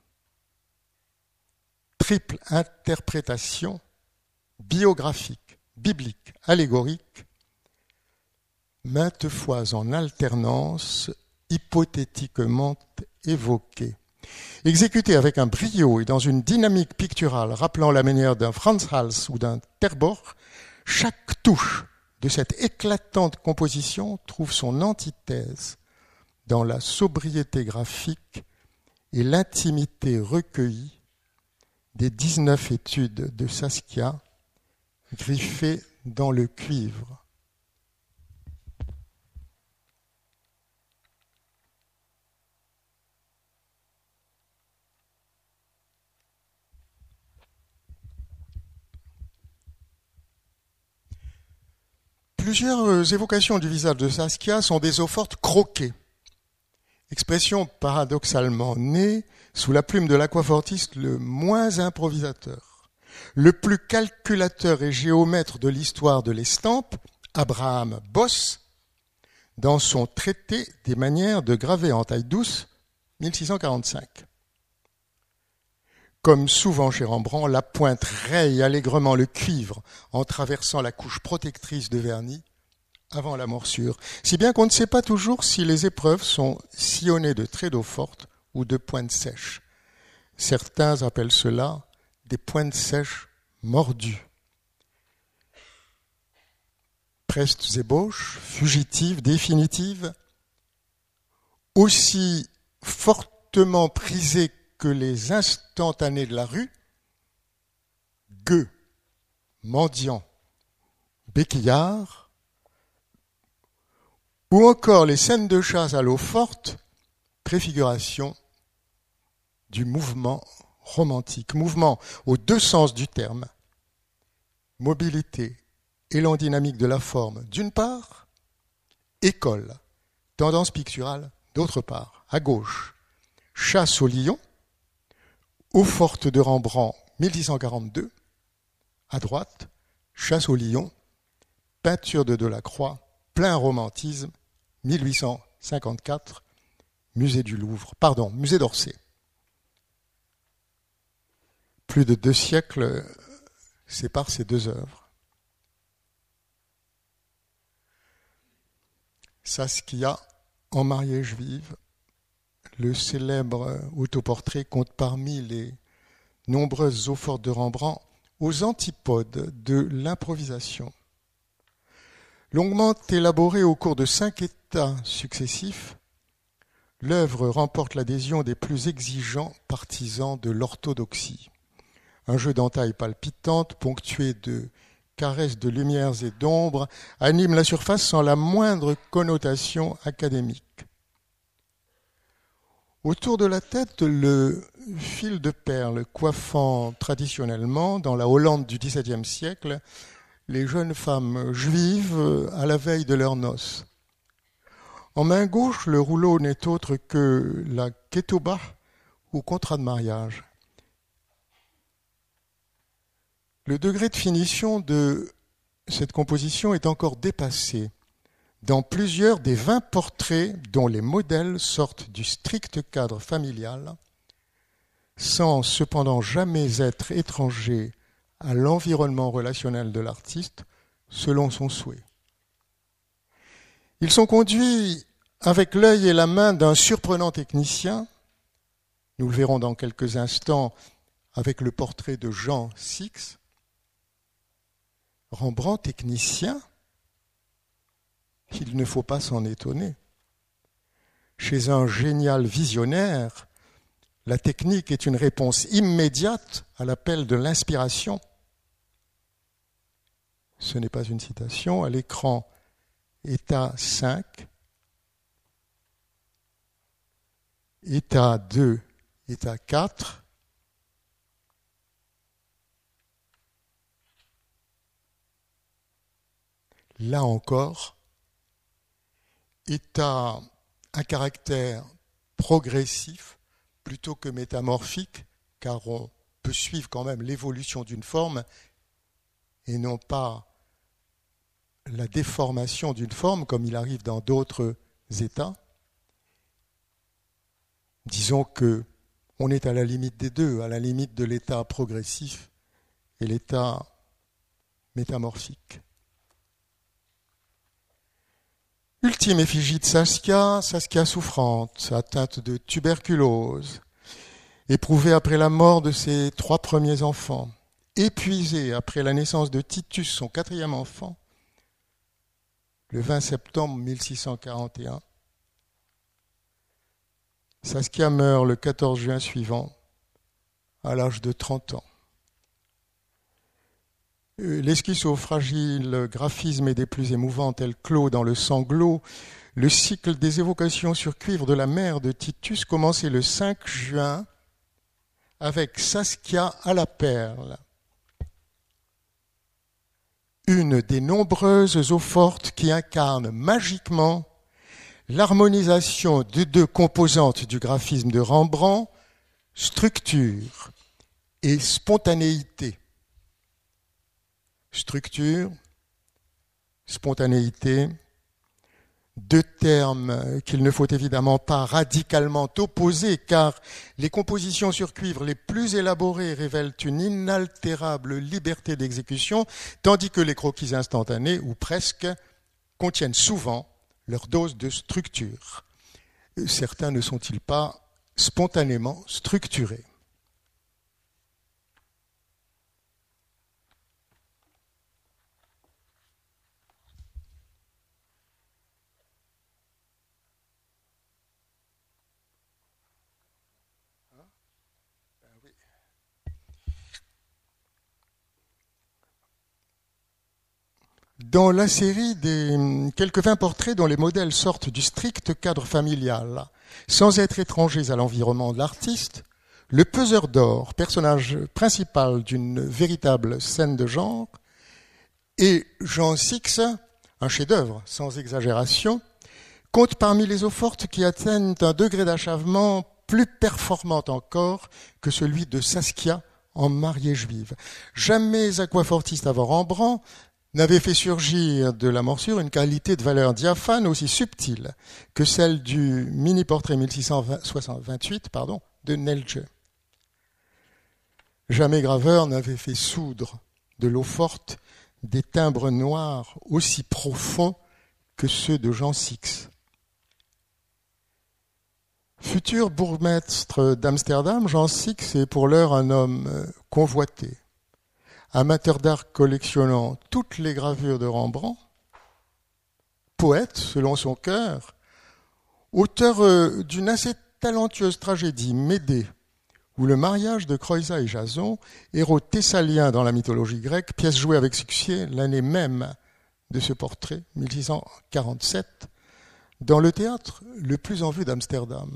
Triple interprétation biographique, biblique, allégorique, maintes fois en alternance, hypothétiquement évoquée. Exécutée avec un brio et dans une dynamique picturale rappelant la manière d'un Franz Hals ou d'un Terborch, chaque touche de cette éclatante composition trouve son antithèse dans la sobriété graphique et l'intimité recueillie des 19 études de Saskia griffées dans le cuivre. Plusieurs évocations du visage de Saskia sont des eaux-fortes croquées, expression paradoxalement née sous la plume de l'aquafortiste le moins improvisateur, le plus calculateur et géomètre de l'histoire de l'estampe, Abraham Bosse, dans son traité des manières de graver en taille douce, 1645. Comme souvent chez Rembrandt, la pointe raye allègrement le cuivre en traversant la couche protectrice de vernis avant la morsure, si bien qu'on ne sait pas toujours si les épreuves sont sillonnées de traits d'eau forte ou de pointes sèches. Certains appellent cela des pointes sèches mordues. Prestes ébauches, fugitives, définitives, aussi fortement prisées que les instantanés de la rue, gueux, mendiants, béquillards, ou encore les scènes de chasse à l'eau forte, préfiguration du mouvement romantique, mouvement aux deux sens du terme, mobilité, élan dynamique de la forme d'une part, école, tendance picturale d'autre part, à gauche, chasse au lion, eau forte de Rembrandt 1642, à droite, chasse au lion, peinture de Delacroix, plein romantisme, 1854, musée d'Orsay. Plus de 2 siècles séparent ces deux œuvres. Saskia en mariée juive, le célèbre autoportrait compte parmi les nombreuses eaux-fortes de Rembrandt aux antipodes de l'improvisation. Longuement élaborée au cours de 5 états successifs, l'œuvre remporte l'adhésion des plus exigeants partisans de l'orthodoxie. Un jeu d'entailles palpitantes, ponctué de caresses de lumières et d'ombres, anime la surface sans la moindre connotation académique. Autour de la tête, le fil de perles coiffant traditionnellement, dans la Hollande du XVIIe siècle, les jeunes femmes juives à la veille de leurs noces. En main gauche, le rouleau n'est autre que la ketouba ou contrat de mariage. Le degré de finition de cette composition est encore dépassé dans plusieurs des 20 portraits dont les modèles sortent du strict cadre familial, sans cependant jamais être étrangers à l'environnement relationnel de l'artiste selon son souhait. Ils sont conduits avec l'œil et la main d'un surprenant technicien, nous le verrons dans quelques instants avec le portrait de Jean Six. Rembrandt, technicien, il ne faut pas s'en étonner. Chez un génial visionnaire, la technique est une réponse immédiate à l'appel de l'inspiration. Ce n'est pas une citation, à l'écran, état 5, état 2, état 4, là encore, état à caractère progressif plutôt que métamorphique, car on peut suivre quand même l'évolution d'une forme et non pas la déformation d'une forme comme il arrive dans d'autres états. Disons que on est à la limite des deux, à la limite de l'état progressif et l'état métamorphique. Ultime effigie de Saskia, Saskia souffrante, atteinte de tuberculose, éprouvée après la mort de ses 3 premiers enfants, épuisée après la naissance de Titus, son 4e enfant, le 20 septembre 1641. Saskia meurt le 14 juin suivant, à l'âge de 30 ans. L'esquisse au fragile graphisme et des plus émouvantes, elle clôt dans le sanglot. Le cycle des évocations sur cuivre de la mère de Titus commençait le 5 juin avec Saskia à la perle. Une des nombreuses eaux-fortes qui incarnent magiquement l'harmonisation de deux composantes du graphisme de Rembrandt, structure et spontanéité. Structure, spontanéité, deux termes qu'il ne faut évidemment pas radicalement opposer, car les compositions sur cuivre les plus élaborées révèlent une inaltérable liberté d'exécution, tandis que les croquis instantanés, ou presque, contiennent souvent leur dose de structure. Certains ne sont-ils pas spontanément structurés ? Dans la série des quelques 20 portraits dont les modèles sortent du strict cadre familial, sans être étrangers à l'environnement de l'artiste, le peseur d'or, personnage principal d'une véritable scène de genre, et Jean Six, un chef-d'œuvre sans exagération, compte parmi les eaux-fortes qui atteignent un degré d'achèvement plus performant encore que celui de Saskia en mariée juive. Jamais aquafortiste avant Rembrandt n'avait fait surgir de la morsure une qualité de valeur diaphane aussi subtile que celle du mini-portrait 1628 de Neltje. Jamais graveur n'avait fait soudre de l'eau forte des timbres noirs aussi profonds que ceux de Jean Six. Futur bourgmestre d'Amsterdam, Jean Six est pour l'heure un homme convoité. Amateur d'art collectionnant toutes les gravures de Rembrandt, poète selon son cœur, auteur d'une assez talentueuse tragédie, Médée, où le mariage de Creusa et Jason, héros thessalien dans la mythologie grecque, pièce jouée avec succès l'année même de ce portrait, 1647, dans le théâtre le plus en vue d'Amsterdam.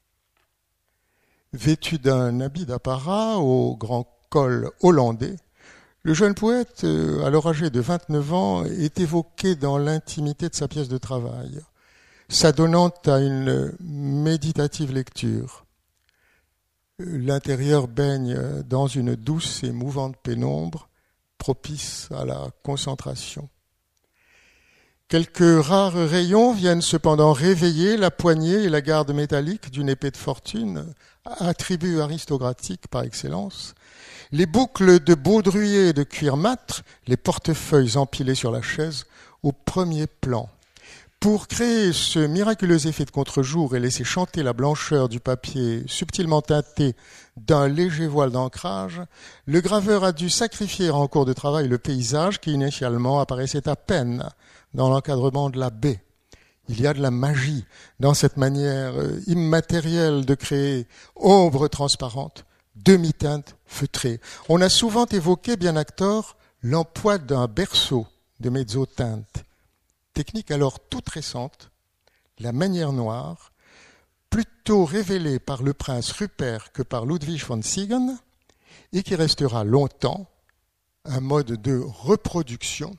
Vêtu d'un habit d'apparat au grand col hollandais, le jeune poète, alors âgé de 29 ans, est évoqué dans l'intimité de sa pièce de travail, s'adonnant à une méditative lecture. L'intérieur baigne dans une douce et mouvante pénombre, propice à la concentration. Quelques rares rayons viennent cependant réveiller la poignée et la garde métallique d'une épée de fortune, attribut aristocratique par excellence. Les boucles de baudruyer et de cuir mat, les portefeuilles empilés sur la chaise, au premier plan. Pour créer ce miraculeux effet de contre-jour et laisser chanter la blancheur du papier subtilement teinté d'un léger voile d'ancrage, le graveur a dû sacrifier en cours de travail le paysage qui initialement apparaissait à peine dans l'encadrement de la baie. Il y a de la magie dans cette manière immatérielle de créer ombre transparente, demi-teinte feutrée. On a souvent évoqué, bien à tort, l'emploi d'un berceau de mezzoteinte. Technique alors toute récente, la manière noire, plutôt révélée par le prince Rupert que par Ludwig von Siegen, et qui restera longtemps un mode de reproduction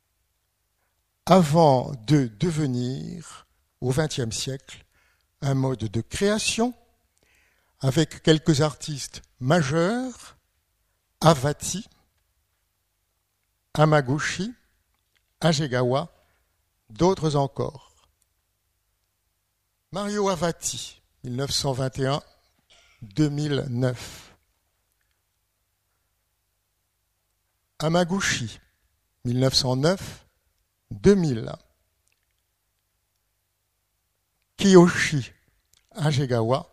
avant de devenir, au XXe siècle, un mode de création avec quelques artistes majeurs, Avati, Hamaguchi, Hasegawa, d'autres encore. Mario Avati, 1921-2009. Hamaguchi, 1909-2000. Kiyoshi Hasegawa,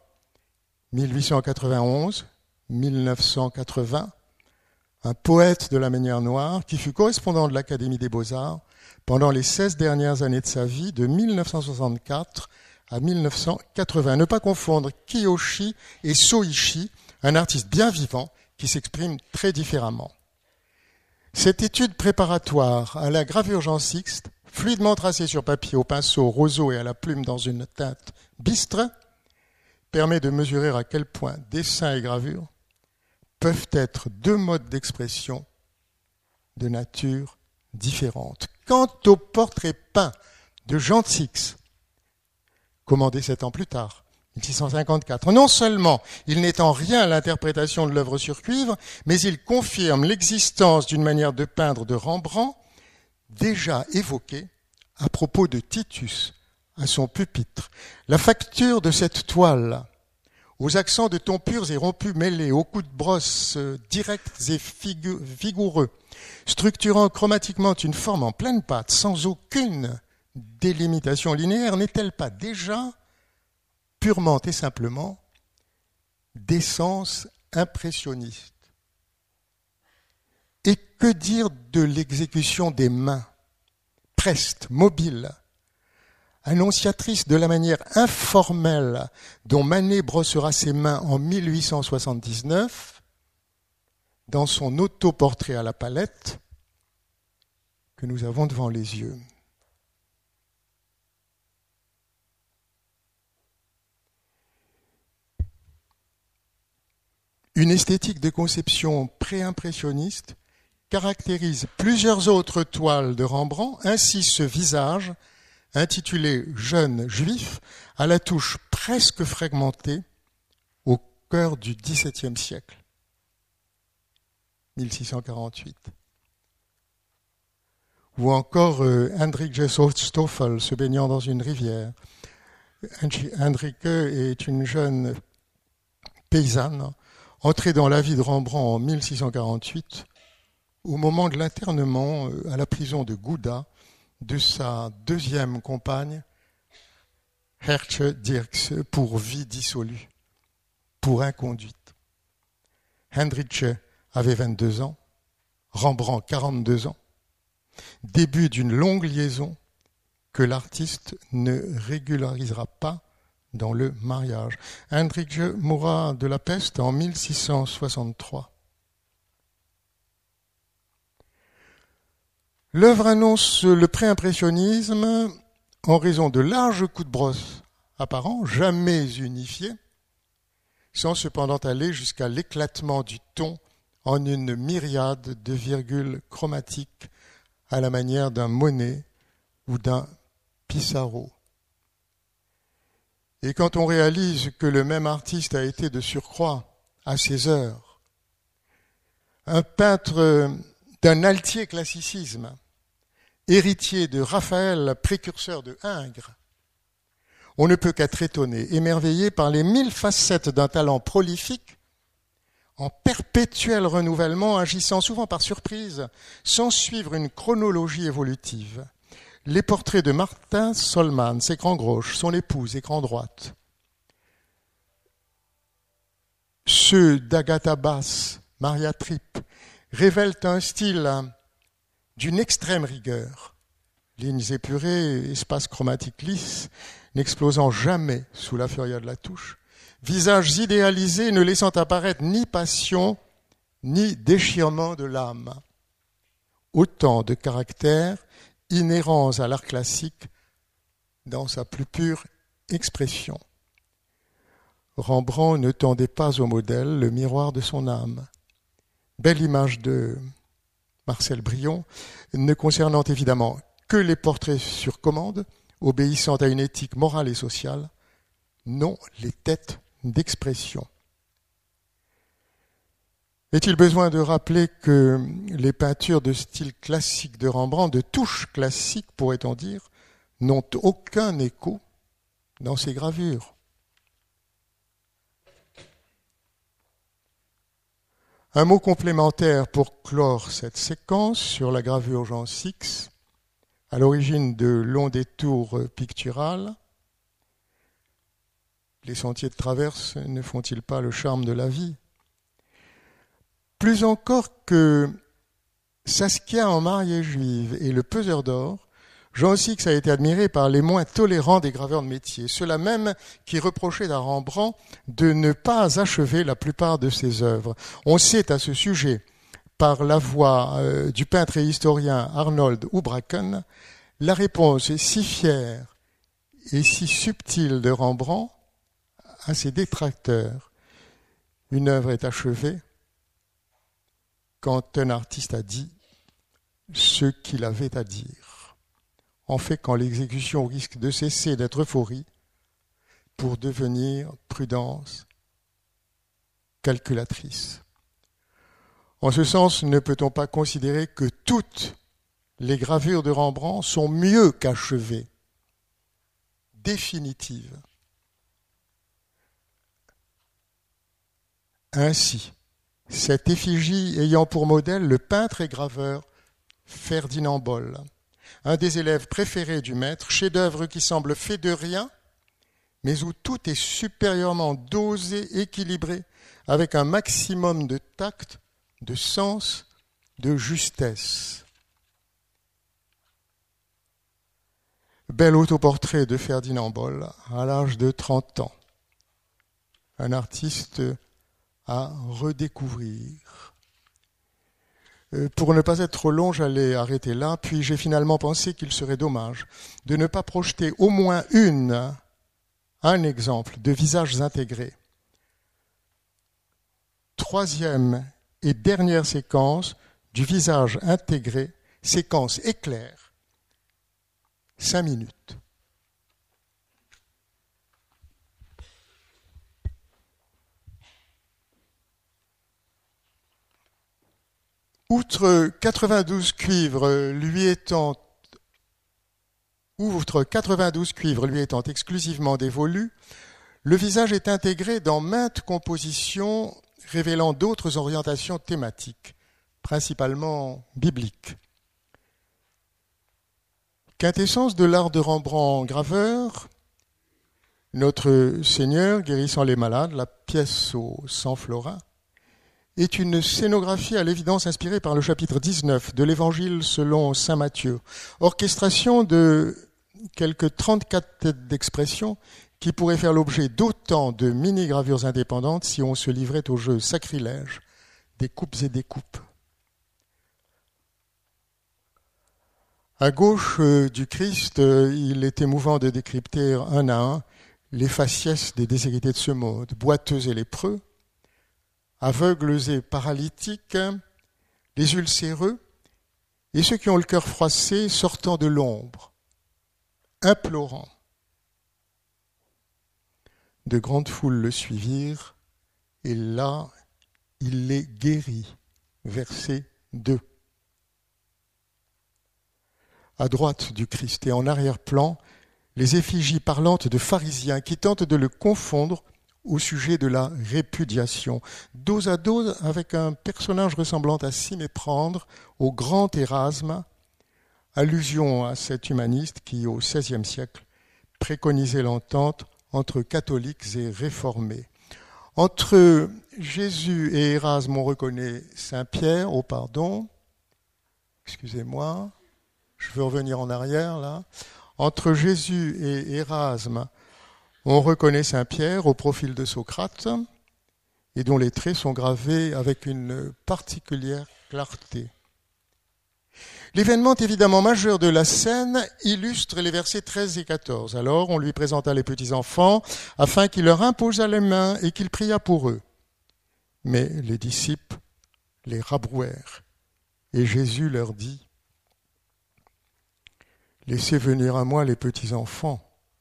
1891-1980, un poète de la manière noire qui fut correspondant de l'Académie des Beaux-Arts pendant les 16 dernières années de sa vie, de 1964 à 1980. Ne pas confondre Kiyoshi et Soichi, un artiste bien vivant qui s'exprime très différemment. Cette étude préparatoire à la gravure Jean Sixte, fluidement tracée sur papier au pinceau, au roseau et à la plume dans une teinte bistre, permet de mesurer à quel point dessin et gravure peuvent être deux modes d'expression de nature différente. Quant au portrait peint de Jean Sixte, commandé 7 ans plus tard, 1654, non seulement il n'est en rien l'interprétation de l'œuvre sur cuivre, mais il confirme l'existence d'une manière de peindre de Rembrandt déjà évoquée à propos de Titus à son pupitre. La facture de cette toile, aux accents de tons purs et rompus mêlés, aux coups de brosse directs et vigoureux, structurant chromatiquement une forme en pleine pâte, sans aucune délimitation linéaire, n'est-elle pas déjà purement et simplement d'essence impressionniste? Et que dire de l'exécution des mains, prestes, mobiles, annonciatrice de la manière informelle dont Manet brossera ses mains en 1879 dans son autoportrait à la palette que nous avons devant les yeux. Une esthétique de conception pré-impressionniste caractérise plusieurs autres toiles de Rembrandt, ainsi ce visage intitulé « Jeune juif » à la touche presque fragmentée au cœur du XVIIe siècle, 1648. Ou encore Hendrike Stoffel se baignant dans une rivière. Hendrike est une jeune paysanne entrée dans la vie de Rembrandt en 1648 au moment de l'internement à la prison de Gouda de sa deuxième compagne, Hertje Dirks, pour vie dissolue, pour inconduite. Hendrike avait 22 ans, Rembrandt 42 ans, début d'une longue liaison que l'artiste ne régularisera pas dans le mariage. Hendrike mourra de la peste en 1663. L'œuvre annonce le pré-impressionnisme en raison de larges coups de brosse apparents, jamais unifiés, sans cependant aller jusqu'à l'éclatement du ton en une myriade de virgules chromatiques à la manière d'un Monet ou d'un Pissarro. Et quand on réalise que le même artiste a été de surcroît, à ses heures, un peintre d'un altier classicisme, héritier de Raphaël, précurseur de Ingres, on ne peut qu'être étonné, émerveillé par les 1000 facettes d'un talent prolifique, en perpétuel renouvellement, agissant souvent par surprise, sans suivre une chronologie évolutive. Les portraits de Martin Solmans, écran gauche, son épouse, écran droite. Ceux d'Agatha Bass, Maria Tripp, révèlent un style d'une extrême rigueur. Lignes épurées, espaces chromatiques lisses, n'explosant jamais sous la furia de la touche. Visages idéalisés ne laissant apparaître ni passion, ni déchirement de l'âme. Autant de caractères inhérents à l'art classique dans sa plus pure expression. Rembrandt ne tendait pas au modèle le miroir de son âme. Belle image de Marcel Brion, ne concernant évidemment que les portraits sur commande, obéissant à une éthique morale et sociale, non les têtes d'expression. Est-il besoin de rappeler que les peintures de style classique de Rembrandt, de touche classique pourrait-on dire, n'ont aucun écho dans ses gravures? Un mot complémentaire pour clore cette séquence sur la gravure Jean Sixte, à l'origine de longs détours picturales. Les sentiers de traverse ne font-ils pas le charme de la vie? Plus encore que Saskia en mariée juive et le peseur d'or, Jean Six a été admiré par les moins tolérants des graveurs de métier, ceux-là même qui reprochaient à Rembrandt de ne pas achever la plupart de ses œuvres. On sait à ce sujet, par la voix du peintre et historien Arnold Houbraken, la réponse si fière et si subtile de Rembrandt à ses détracteurs. Une œuvre est achevée quand un artiste a dit ce qu'il avait à dire. En fait, quand l'exécution risque de cesser d'être euphorie pour devenir prudence calculatrice. En ce sens, ne peut-on pas considérer que toutes les gravures de Rembrandt sont mieux qu'achevées, définitives. Ainsi, cette effigie ayant pour modèle le peintre et graveur Ferdinand Boll, un des élèves préférés du maître, chef-d'œuvre qui semble fait de rien, mais où tout est supérieurement dosé, équilibré, avec un maximum de tact, de sens, de justesse. Bel autoportrait de Ferdinand Boll à l'âge de 30 ans. Un artiste à redécouvrir. Pour ne pas être trop long, j'allais arrêter là, puis j'ai finalement pensé qu'il serait dommage de ne pas projeter au moins un exemple de visages intégrés. Troisième et dernière séquence du visage intégré, séquence éclair, 5 minutes. Outre 92 cuivres lui étant exclusivement dévolus, le visage est intégré dans maintes compositions révélant d'autres orientations thématiques, principalement bibliques. Quintessence de l'art de Rembrandt graveur, Notre Seigneur guérissant les malades, la pièce au sang florin, est une scénographie à l'évidence inspirée par le chapitre 19 de l'Évangile selon saint Matthieu. Orchestration de quelques 34 têtes d'expression qui pourraient faire l'objet d'autant de mini-gravures indépendantes si on se livrait au jeu sacrilège des coupes et des coupes. À gauche du Christ, il est émouvant de décrypter un à un les faciès des déshérités de ce monde, boiteux et lépreux, aveugles et paralytiques, les ulcéreux, et ceux qui ont le cœur froissé sortant de l'ombre, implorant. De grandes foules le suivirent, et là, il les guérit. Verset 2. À droite du Christ et en arrière-plan, les effigies parlantes de pharisiens qui tentent de le confondre au sujet de la répudiation, dos à dos avec un personnage ressemblant à s'y méprendre au grand Érasme, allusion à cet humaniste qui, au XVIe siècle, préconisait l'entente entre catholiques et réformés. Entre Jésus et Érasme, on reconnaît Saint-Pierre, excusez-moi, je veux revenir en arrière là. Entre Jésus et Érasme, on reconnaît Saint-Pierre au profil de Socrate et dont les traits sont gravés avec une particulière clarté. L'événement évidemment majeur de la scène illustre les versets 13 et 14. Alors on lui présenta les petits-enfants afin qu'il leur imposât les mains et qu'il priât pour eux. Mais les disciples les rabrouèrent et Jésus leur dit « Laissez venir à moi les petits-enfants.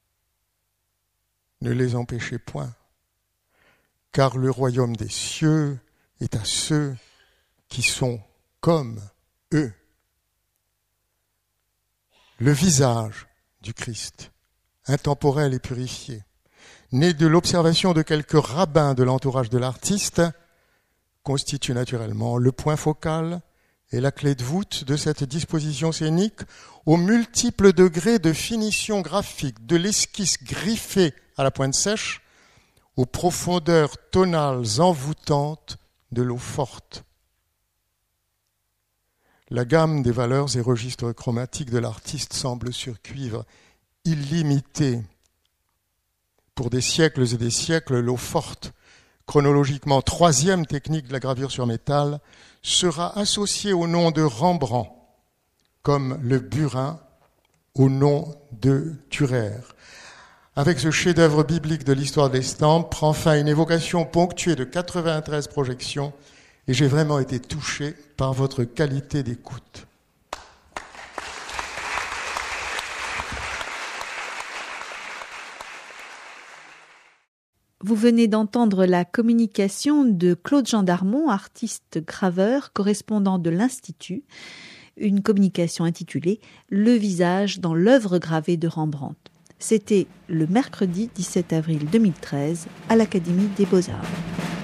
Ne les empêchez point, car le royaume des cieux est à ceux qui sont comme eux. » Le visage du Christ, intemporel et purifié, né de l'observation de quelques rabbins de l'entourage de l'artiste, constitue naturellement le point focal et la clé de voûte de cette disposition scénique aux multiples degrés de finition graphique, de l'esquisse griffée à la pointe sèche, aux profondeurs tonales envoûtantes de l'eau forte. La gamme des valeurs et registres chromatiques de l'artiste semble sur cuivre illimitée. Pour des siècles et des siècles, l'eau forte, chronologiquement troisième technique de la gravure sur métal, sera associée au nom de Rembrandt, comme le burin au nom de Dürer. Avec ce chef-d'œuvre biblique de l'histoire de l'estampe, prend fin une évocation ponctuée de 93 projections, et j'ai vraiment été touché par votre qualité d'écoute. Vous venez d'entendre la communication de Claude Jean Darmon, artiste graveur, correspondant de l'Institut, une communication intitulée « Le visage dans l'œuvre gravée de Rembrandt ». C'était le mercredi 17 avril 2013 à l'Académie des Beaux-Arts.